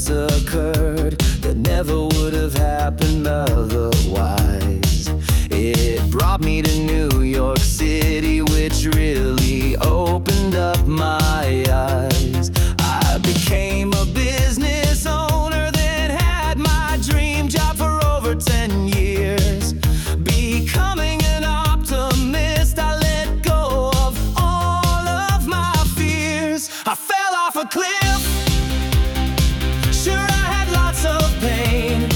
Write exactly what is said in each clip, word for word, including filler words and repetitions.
this occurred that never would have happened otherwise. It brought me to New York City, which really opened up my eyes. I became a business owner, then had my dream job for over ten years. Becoming an optimist, I let go of all of my fears. I fell off a cliff. Sure, I had lots of pain,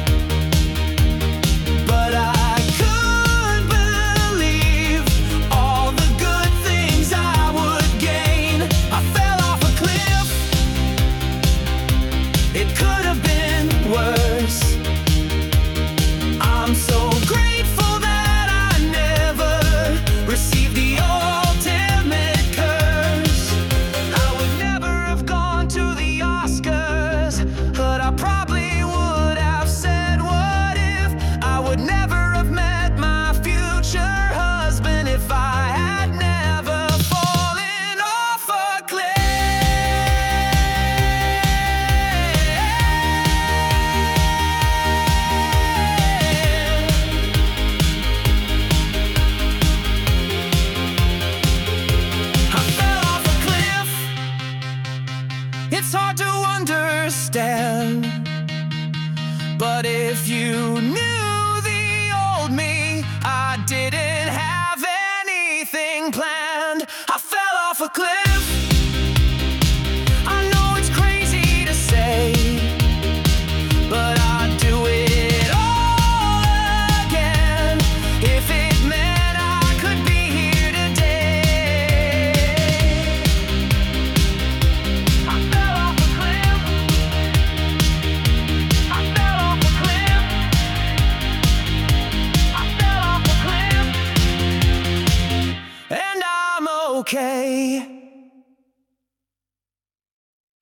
but I couldn't believe all the good things I would gain. I fell off a cliff. It could have been worse. I'm so grateful that I never received the ultimate curse. I would never have gone to the Oscars, but I probably would have said, what if? I would never have met my future husband if I had never fallen off a cliff. I fell off a cliff. It's hard to understand, but if you knew the old me, I didn't have anything planned. I fell off a cliff.